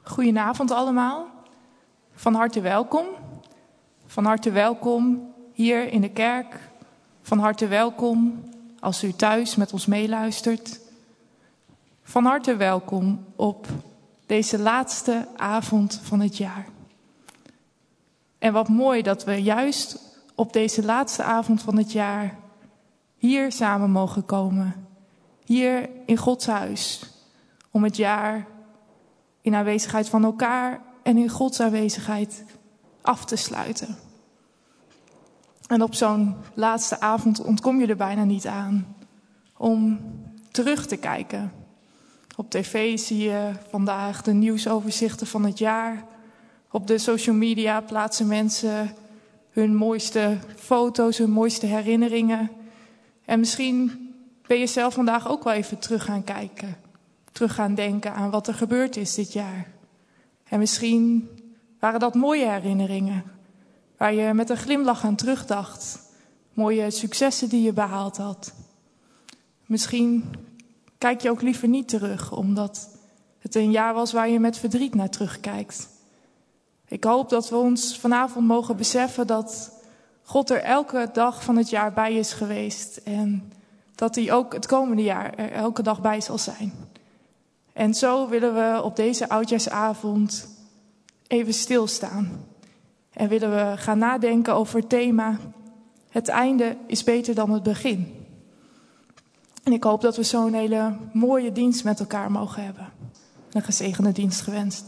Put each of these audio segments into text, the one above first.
Goedenavond allemaal. Van harte welkom. Van harte welkom hier in de kerk. Van harte welkom als u thuis met ons meeluistert. Van harte welkom op deze laatste avond van het jaar. En wat mooi dat we juist op deze laatste avond van het jaar hier samen mogen komen. Hier in Gods huis. Om het jaar in aanwezigheid van elkaar en in Gods aanwezigheid af te sluiten. En op zo'n laatste avond ontkom je er bijna niet aan om terug te kijken. Op tv zie je vandaag de nieuwsoverzichten van het jaar. Op de social media plaatsen mensen hun mooiste foto's, hun mooiste herinneringen. En misschien ben je zelf vandaag ook wel even terug gaan kijken. Terug gaan denken aan wat er gebeurd is dit jaar. En misschien waren dat mooie herinneringen. Waar je met een glimlach aan terugdacht. Mooie successen die je behaald had. Misschien kijk je ook liever niet terug, omdat het een jaar was waar je met verdriet naar terugkijkt. Ik hoop dat we ons vanavond mogen beseffen dat God er elke dag van het jaar bij is geweest. En dat hij ook het komende jaar er elke dag bij zal zijn. En zo willen we op deze oudjaarsavond even stilstaan. En willen we gaan nadenken over het thema: het einde is beter dan het begin. En ik hoop dat we zo'n hele mooie dienst met elkaar mogen hebben. Een gezegende dienst gewenst.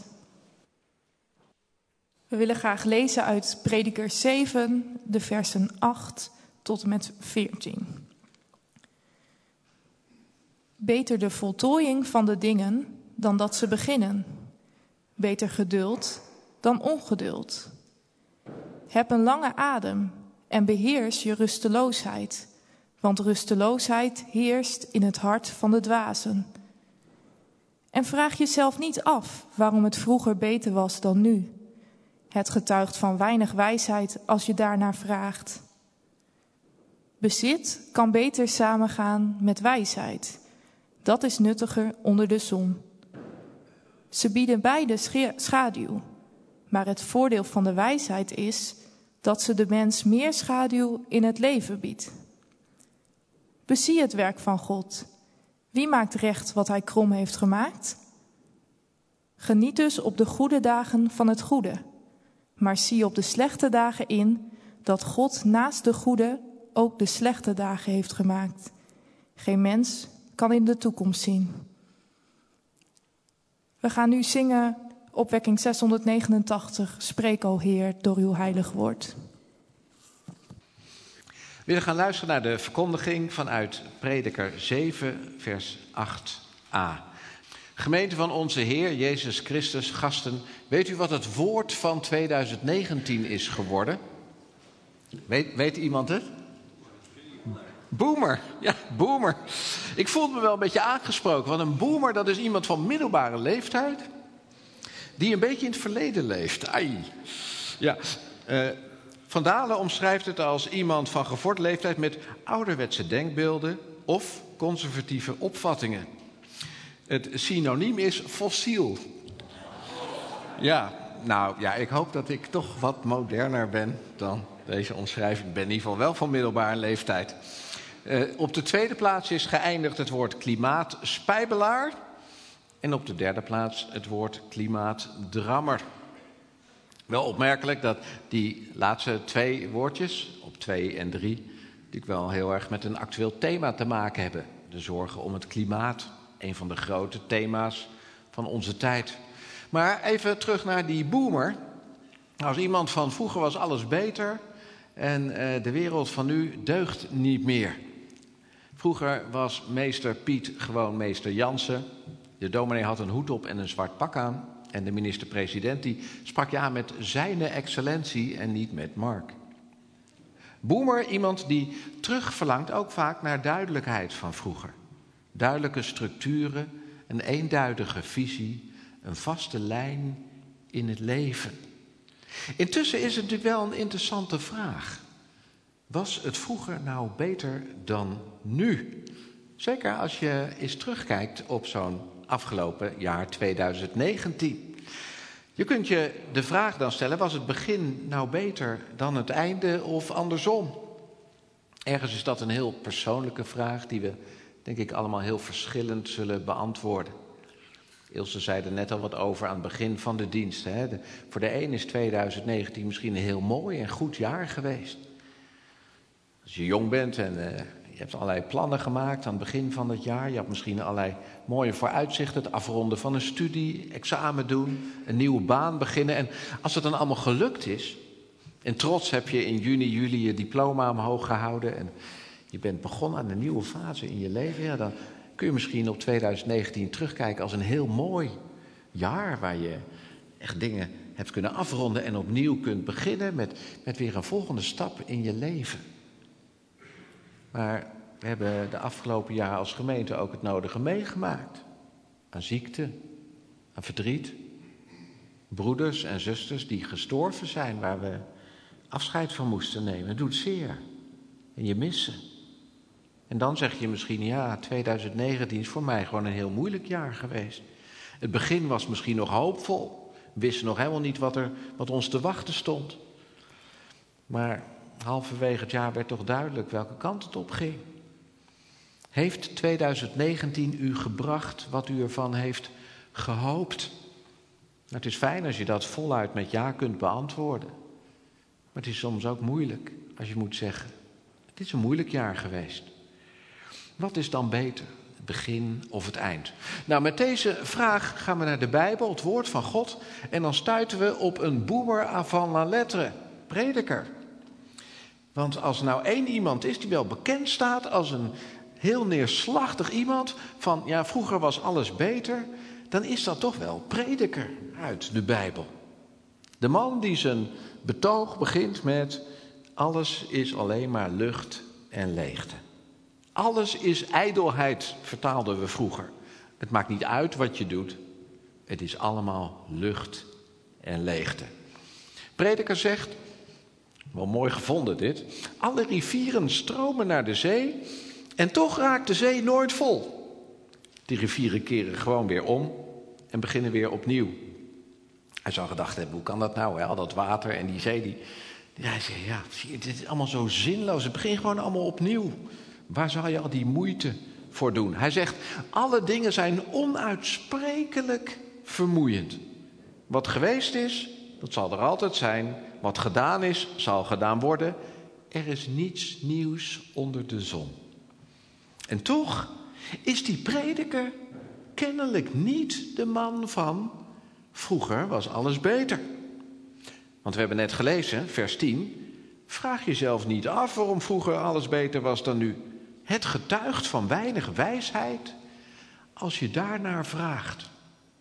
We willen graag lezen uit Prediker 7, de versen 8 tot en met 14. Beter de voltooiing van de dingen dan dat ze beginnen. Beter geduld dan ongeduld. Heb een lange adem en beheers je rusteloosheid. Want rusteloosheid heerst in het hart van de dwazen. En vraag jezelf niet af waarom het vroeger beter was dan nu. Het getuigt van weinig wijsheid als je daarnaar vraagt. Bezit kan beter samengaan met wijsheid. Dat is nuttiger onder de zon. Ze bieden beide schaduw. Maar het voordeel van de wijsheid is dat ze de mens meer schaduw in het leven biedt. Bezie het werk van God. Wie maakt recht wat hij krom heeft gemaakt? Geniet dus op de goede dagen van het goede. Maar zie op de slechte dagen in dat God naast de goede ook de slechte dagen heeft gemaakt. Geen mens kan in de toekomst zien. We gaan nu zingen opwekking 689. Spreek, o Heer, door uw heilig woord. We willen gaan luisteren naar de verkondiging vanuit Prediker 7, vers 8a. Gemeente van onze Heer Jezus Christus, gasten, weet u wat het woord van 2019 is geworden? Weet iemand het? Boomer, ja, boomer. Ik voelde me wel een beetje aangesproken, want een boomer, dat is iemand van middelbare leeftijd die een beetje in het verleden leeft. Ai. Ja, Van Dalen omschrijft het als iemand van gevorderde leeftijd met ouderwetse denkbeelden of conservatieve opvattingen. Het synoniem is fossiel. Ja, nou ja, ik hoop dat ik toch wat moderner ben dan deze omschrijving. Ik ben in ieder geval wel van middelbare leeftijd. Op de tweede plaats is geëindigd het woord klimaatspijbelaar. En op de derde plaats het woord klimaatdrammer. Wel opmerkelijk dat die laatste twee woordjes, op 2 en 3, natuurlijk wel heel erg met een actueel thema te maken hebben. De zorgen om het klimaat, een van de grote thema's van onze tijd. Maar even terug naar die boomer. Als iemand van vroeger was alles beter en de wereld van nu deugt niet meer. Vroeger was meester Piet gewoon meester Jansen. De dominee had een hoed op en een zwart pak aan. En de minister-president die sprak ja met zijne excellentie en niet met Mark. Boomer, iemand die terugverlangt ook vaak naar duidelijkheid van vroeger. Duidelijke structuren, een eenduidige visie, een vaste lijn in het leven. Intussen is het natuurlijk wel een interessante vraag. Was het vroeger nou beter dan nu? Zeker als je eens terugkijkt op zo'n afgelopen jaar 2019. Je kunt je de vraag dan stellen, was het begin nou beter dan het einde of andersom? Ergens is dat een heel persoonlijke vraag die we, denk ik, allemaal heel verschillend zullen beantwoorden. Ilse zei er net al wat over aan het begin van de dienst. Hè? Voor de een is 2019 misschien een heel mooi en goed jaar geweest. Als je jong bent en je hebt allerlei plannen gemaakt aan het begin van het jaar. Je had misschien allerlei mooie vooruitzichten. Het afronden van een studie, examen doen, een nieuwe baan beginnen. En als het dan allemaal gelukt is, en trots heb je in juni, juli je diploma omhoog gehouden en je bent begonnen aan een nieuwe fase in je leven, ja, dan kun je misschien op 2019 terugkijken als een heel mooi jaar waar je echt dingen hebt kunnen afronden en opnieuw kunt beginnen met weer een volgende stap in je leven. Maar we hebben de afgelopen jaren als gemeente ook het nodige meegemaakt. Aan ziekte, aan verdriet. Broeders en zusters die gestorven zijn waar we afscheid van moesten nemen. Het doet zeer. En je missen. En dan zeg je misschien, ja, 2019 is voor mij gewoon een heel moeilijk jaar geweest. Het begin was misschien nog hoopvol. We wisten nog helemaal niet wat ons te wachten stond. Maar halverwege het jaar werd toch duidelijk welke kant het op ging. Heeft 2019 u gebracht wat u ervan heeft gehoopt? Het is fijn als je dat voluit met ja kunt beantwoorden. Maar het is soms ook moeilijk als je moet zeggen, het is een moeilijk jaar geweest. Wat is dan beter, het begin of het eind? Nou, met deze vraag gaan we naar de Bijbel, het woord van God. En dan stuiten we op een boomer avant la lettre, prediker. Want als er nou één iemand is die wel bekend staat als een heel neerslachtig iemand van, ja, vroeger was alles beter, dan is dat toch wel prediker uit de Bijbel. De man die zijn betoog begint met, alles is alleen maar lucht en leegte. Alles is ijdelheid, vertaalden we vroeger. Het maakt niet uit wat je doet, het is allemaal lucht en leegte. Prediker zegt, wel mooi gevonden dit, alle rivieren stromen naar de zee en toch raakt de zee nooit vol. Die rivieren keren gewoon weer om en beginnen weer opnieuw. Hij zou gedacht hebben, hoe kan dat nou? Hè? Al dat water en die zee, hij zei, ja, dit is allemaal zo zinloos. Het begint gewoon allemaal opnieuw. Waar zou je al die moeite voor doen? Hij zegt, alle dingen zijn onuitsprekelijk vermoeiend. Wat geweest is, dat zal er altijd zijn. Wat gedaan is, zal gedaan worden. Er is niets nieuws onder de zon. En toch is die prediker kennelijk niet de man van vroeger was alles beter. Want we hebben net gelezen, vers 10. Vraag jezelf niet af waarom vroeger alles beter was dan nu. Het getuigt van weinig wijsheid als je daarnaar vraagt.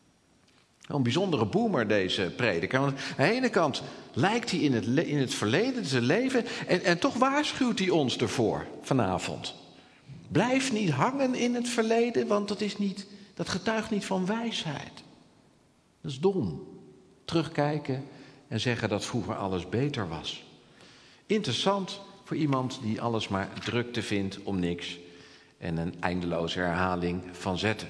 Een bijzondere boomer deze prediker. Want aan de ene kant lijkt hij in het verleden te leven en toch waarschuwt hij ons ervoor vanavond. Blijf niet hangen in het verleden, want dat getuigt niet van wijsheid. Dat is dom. Terugkijken en zeggen dat vroeger alles beter was. Interessant voor iemand die alles maar drukte vindt om niks en een eindeloze herhaling van zetten.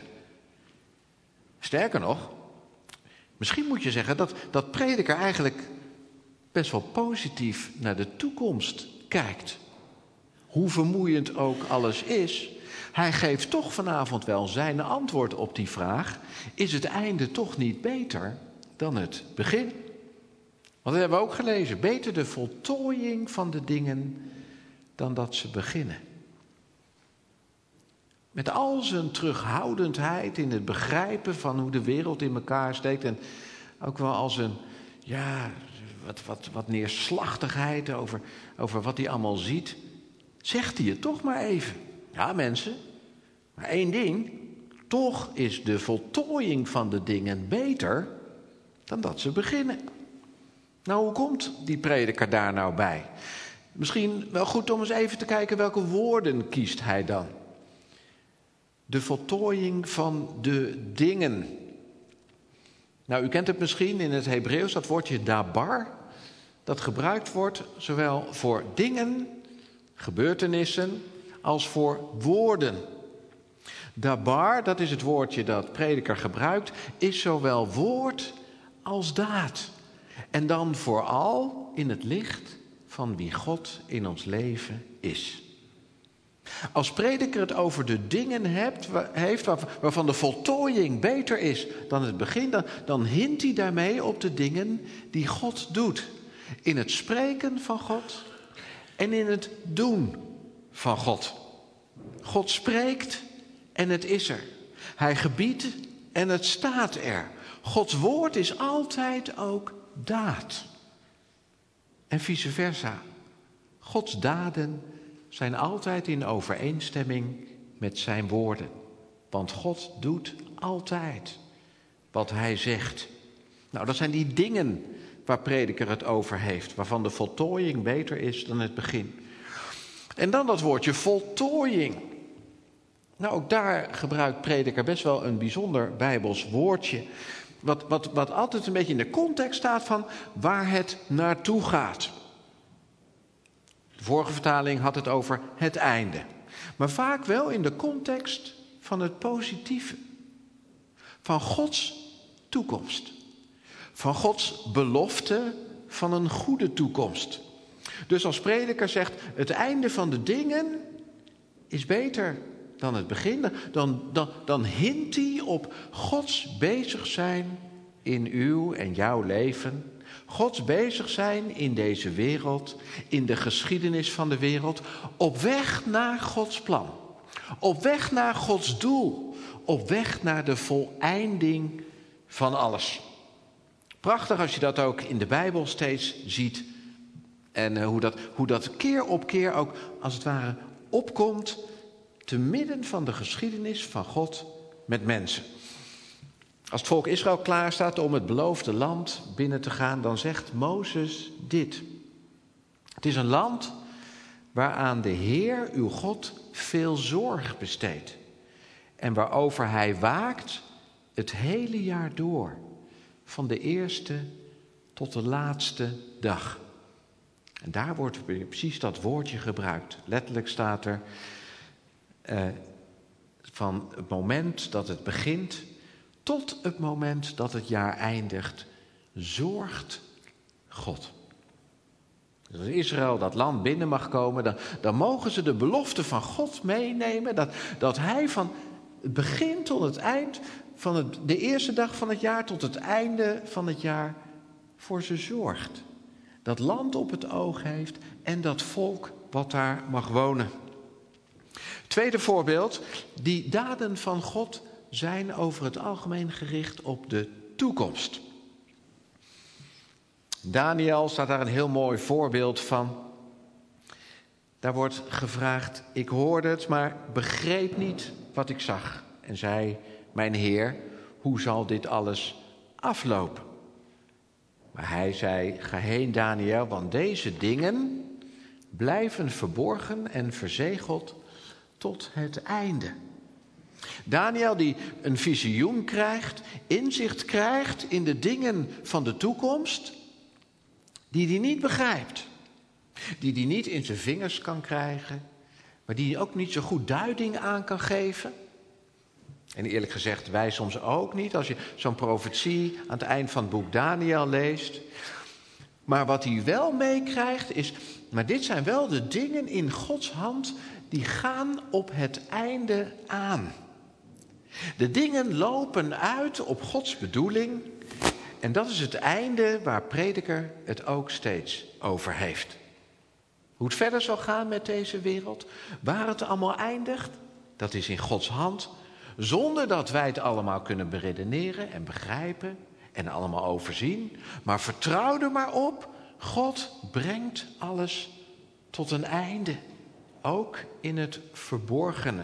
Sterker nog, misschien moet je zeggen dat prediker eigenlijk best wel positief naar de toekomst kijkt. Hoe vermoeiend ook alles is, hij geeft toch vanavond wel zijn antwoord op die vraag. Is het einde toch niet beter dan het begin? Want dat hebben we ook gelezen. Beter de voltooiing van de dingen dan dat ze beginnen. Met al zijn terughoudendheid in het begrijpen van hoe de wereld in elkaar steekt. En ook wel als een, ja, wat neerslachtigheid over wat hij allemaal ziet. Zegt hij het toch maar even. Ja, mensen, maar één ding. Toch is de voltooiing van de dingen beter dan dat ze beginnen. Nou, hoe komt die prediker daar nou bij? Misschien wel goed om eens even te kijken welke woorden kiest hij dan. De voltooiing van de dingen. Nou, u kent het misschien in het Hebreeuws, dat woordje dabar. Dat gebruikt wordt zowel voor dingen, gebeurtenissen, als voor woorden. Dabar, dat is het woordje dat prediker gebruikt, is zowel woord als daad. En dan vooral in het licht van wie God in ons leven is. Als prediker het over de dingen heeft waarvan de voltooiing beter is dan het begin, dan hint hij daarmee op de dingen die God doet. In het spreken van God en in het doen van God. God spreekt en het is er. Hij gebiedt en het staat er. Gods woord is altijd ook daad. En vice versa. Gods daden zijn altijd in overeenstemming met zijn woorden. Want God doet altijd wat hij zegt. Nou, dat zijn die dingen waar prediker het over heeft. Waarvan de voltooiing beter is dan het begin. En dan dat woordje voltooiing. Nou, ook daar gebruikt prediker best wel een bijzonder Bijbels woordje. Wat altijd een beetje in de context staat van waar het naartoe gaat. De vorige vertaling had het over het einde. Maar vaak wel in de context van het positieve. Van Gods toekomst. Van Gods belofte van een goede toekomst. Dus als prediker zegt, het einde van de dingen is beter dan het begin. Dan hint hij op Gods bezig zijn in uw en jouw leven. Gods bezig zijn in deze wereld, in de geschiedenis van de wereld. Op weg naar Gods plan. Op weg naar Gods doel. Op weg naar de voleinding van alles. Prachtig als je dat ook in de Bijbel steeds ziet. En hoe dat keer op keer ook als het ware opkomt te midden van de geschiedenis van God met mensen. Als het volk Israël klaar staat om het beloofde land binnen te gaan, dan zegt Mozes dit. Het is een land waaraan de Heer, uw God, veel zorg besteedt. En waarover hij waakt het hele jaar door. Van de eerste tot de laatste dag. En daar wordt precies dat woordje gebruikt. Letterlijk staat er van het moment dat het begint tot het moment dat het jaar eindigt, zorgt God. Dus als Israël dat land binnen mag komen, dan mogen ze de belofte van God meenemen. Dat hij van het begin tot het eind, van de eerste dag van het jaar tot het einde van het jaar voor ze zorgt. Dat land op het oog heeft en dat volk wat daar mag wonen. Tweede voorbeeld, die daden van God zijn over het algemeen gericht op de toekomst. Daniel staat daar een heel mooi voorbeeld van. Daar wordt gevraagd, ik hoorde het, maar begreep niet wat ik zag. En zei, mijn Heer, hoe zal dit alles aflopen? Maar hij zei, ga heen Daniel, want deze dingen blijven verborgen en verzegeld tot het einde. Daniel die een visioen krijgt, inzicht krijgt in de dingen van de toekomst, die hij niet begrijpt. Die hij niet in zijn vingers kan krijgen, maar die hij ook niet zo goed duiding aan kan geven. En eerlijk gezegd, wij soms ook niet, als je zo'n profetie aan het eind van het boek Daniel leest. Maar wat hij wel meekrijgt is, maar dit zijn wel de dingen in Gods hand die gaan op het einde aan. De dingen lopen uit op Gods bedoeling. En dat is het einde waar prediker het ook steeds over heeft. Hoe het verder zal gaan met deze wereld, waar het allemaal eindigt, dat is in Gods hand. Zonder dat wij het allemaal kunnen beredeneren en begrijpen en allemaal overzien. Maar vertrouw er maar op, God brengt alles tot een einde. Ook in het verborgene.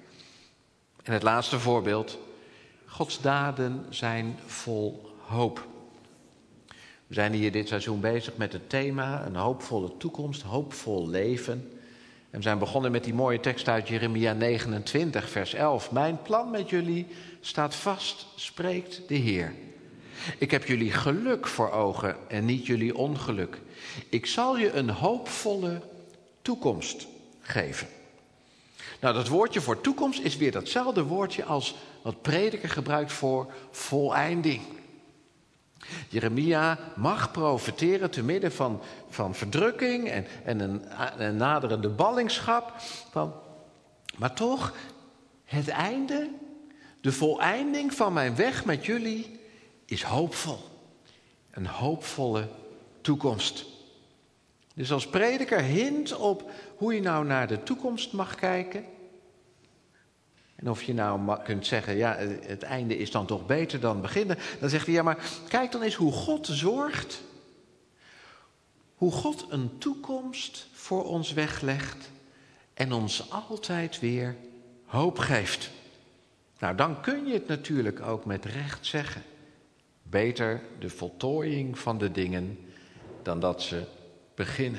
En het laatste voorbeeld. Gods daden zijn vol hoop. We zijn hier dit seizoen bezig met het thema een hoopvolle toekomst, hoopvol leven. En we zijn begonnen met die mooie tekst uit Jeremia 29, vers 11. Mijn plan met jullie staat vast, spreekt de Heer. Ik heb jullie geluk voor ogen en niet jullie ongeluk. Ik zal je een hoopvolle toekomst geven. Nou, dat woordje voor toekomst is weer datzelfde woordje als wat prediker gebruikt voor voleinding. Jeremia mag profeteren te midden van verdrukking en een naderende ballingschap. Maar toch, het einde, de voleinding van mijn weg met jullie is hoopvol. Een hoopvolle toekomst. Dus als prediker hint op hoe je nou naar de toekomst mag kijken. En of je nou kunt zeggen, ja, het einde is dan toch beter dan het begin. Dan zegt hij, ja, maar kijk dan eens hoe God zorgt. Hoe God een toekomst voor ons weglegt en ons altijd weer hoop geeft. Nou, dan kun je het natuurlijk ook met recht zeggen. Beter de voltooiing van de dingen dan dat ze beginnen.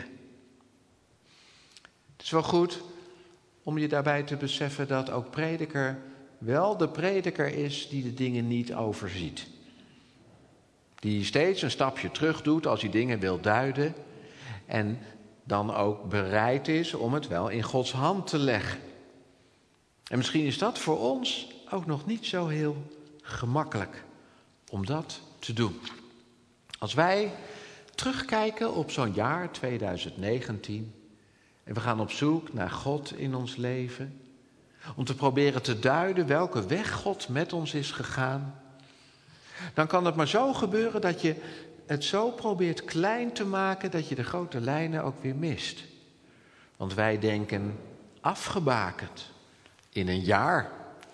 Het is wel goed om je daarbij te beseffen dat ook prediker wel de prediker is die de dingen niet overziet. Die steeds een stapje terug doet als hij dingen wil duiden. En dan ook bereid is om het wel in Gods hand te leggen. En misschien is dat voor ons ook nog niet zo heel gemakkelijk om dat te doen. Als wij terugkijken op zo'n jaar 2019... en we gaan op zoek naar God in ons leven, om te proberen te duiden welke weg God met ons is gegaan, dan kan het maar zo gebeuren dat je het zo probeert klein te maken dat je de grote lijnen ook weer mist. Want wij denken afgebakend in een jaar,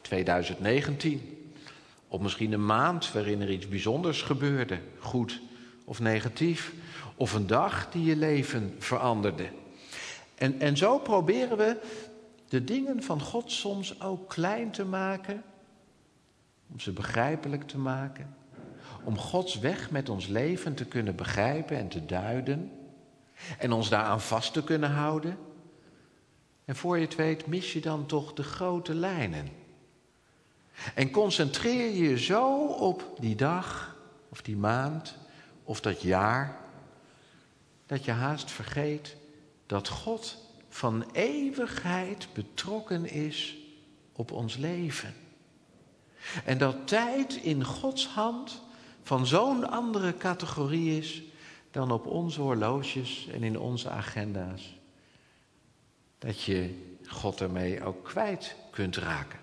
2019, of misschien een maand waarin er iets bijzonders gebeurde, goed of negatief, of een dag die je leven veranderde. En zo proberen we de dingen van God soms ook klein te maken, om ze begrijpelijk te maken, om Gods weg met ons leven te kunnen begrijpen en te duiden en ons daaraan vast te kunnen houden. En voor je het weet mis je dan toch de grote lijnen. En concentreer je je zo op die dag of die maand of dat jaar, dat je haast vergeet dat God van eeuwigheid betrokken is op ons leven. En dat tijd in Gods hand van zo'n andere categorie is dan op onze horloges en in onze agenda's. Dat je God ermee ook kwijt kunt raken.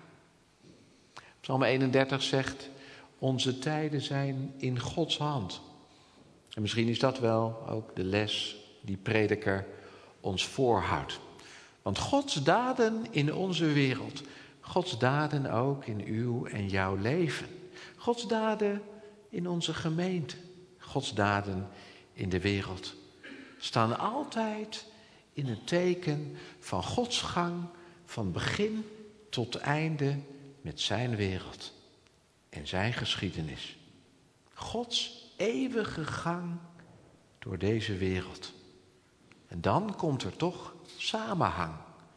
Psalm 31 zegt, onze tijden zijn in Gods hand. En misschien is dat wel ook de les die prediker ons voorhoudt. Want Gods daden in onze wereld, Gods daden ook in uw en jouw leven. Gods daden in onze gemeente, Gods daden in de wereld, staan altijd in het teken van Gods gang van begin tot einde met zijn wereld en zijn geschiedenis. Gods eeuwige gang door deze wereld. En dan komt er toch samenhang.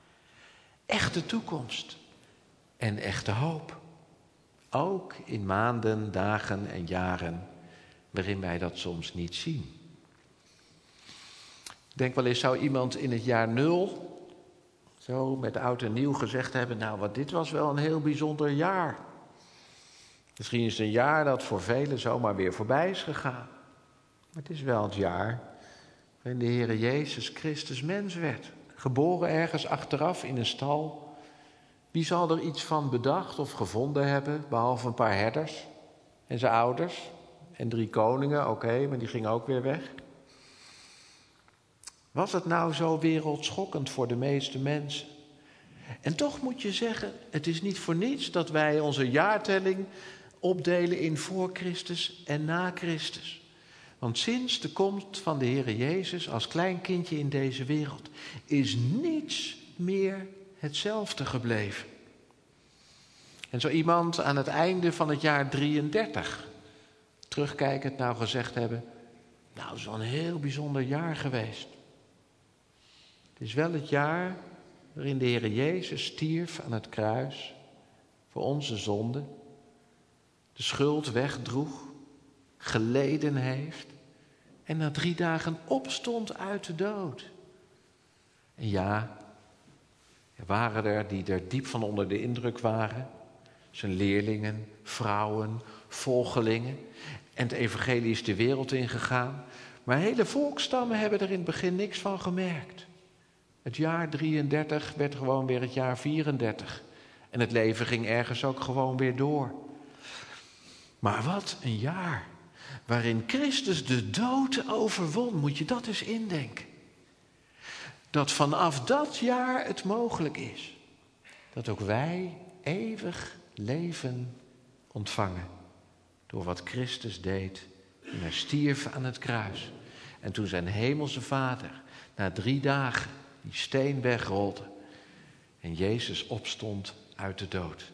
Echte toekomst en echte hoop. Ook in maanden, dagen en jaren waarin wij dat soms niet zien. Ik denk wel eens, zou iemand in het jaar 0 zo met oud en nieuw gezegd hebben, nou, wat dit was wel een heel bijzonder jaar. Misschien is het een jaar dat voor velen zomaar weer voorbij is gegaan. Maar het is wel het jaar waarin de Heere Jezus Christus mens werd. Geboren ergens achteraf in een stal. Wie zal er iets van bedacht of gevonden hebben, behalve een paar herders en zijn ouders en 3 koningen, oké, maar die gingen ook weer weg. Was het nou zo wereldschokkend voor de meeste mensen? En toch moet je zeggen, het is niet voor niets dat wij onze jaartelling opdelen in voor Christus en na Christus. Want sinds de komst van de Heere Jezus als klein kindje in deze wereld is niets meer hetzelfde gebleven. En zo iemand aan het einde van het jaar 33, terugkijkend nou gezegd hebben, nou, het is wel een heel bijzonder jaar geweest. Het is wel het jaar waarin de Heere Jezus stierf aan het kruis voor onze zonde, de schuld wegdroeg, geleden heeft en na 3 dagen opstond uit de dood. En ja, er waren er die er diep van onder de indruk waren, zijn leerlingen, vrouwen, volgelingen. En het evangelie is de wereld ingegaan. Maar hele volksstammen hebben er in het begin niks van gemerkt. Het jaar 33 werd gewoon weer het jaar 34. En het leven ging ergens ook gewoon weer door. Maar wat een jaar waarin Christus de dood overwon. Moet je dat eens indenken. Dat vanaf dat jaar het mogelijk is. Dat ook wij eeuwig leven ontvangen. Door wat Christus deed. En hij stierf aan het kruis. En toen zijn hemelse Vader na 3 dagen die steen wegrolde. En Jezus opstond uit de dood.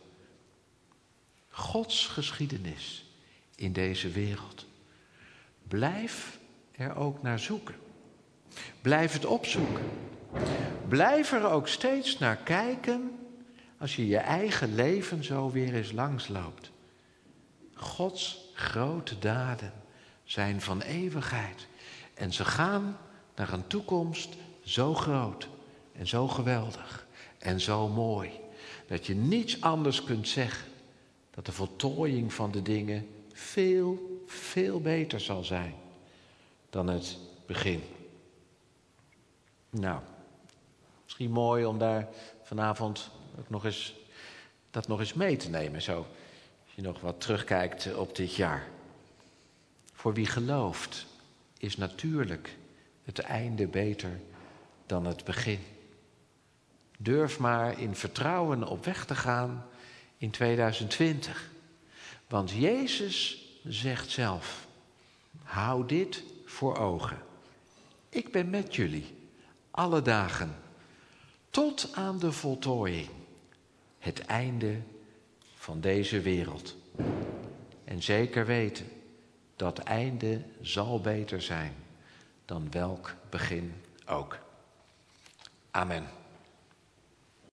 Gods geschiedenis in deze wereld. Blijf er ook naar zoeken. Blijf het opzoeken. Blijf er ook steeds naar kijken als je je eigen leven zo weer eens langsloopt. Gods grote daden zijn van eeuwigheid. En ze gaan naar een toekomst zo groot en zo geweldig en zo mooi. Dat je niets anders kunt zeggen. Dat de voltooiing van de dingen veel, veel beter zal zijn dan het begin. Nou, misschien mooi om daar vanavond ook nog eens mee te nemen. Zo, als je nog wat terugkijkt op dit jaar. Voor wie gelooft is natuurlijk het einde beter dan het begin. Durf maar in vertrouwen op weg te gaan in 2020. Want Jezus zegt zelf, hou dit voor ogen. Ik ben met jullie alle dagen tot aan de voltooiing. Het einde van deze wereld. En zeker weten, dat einde zal beter zijn dan welk begin ook. Amen.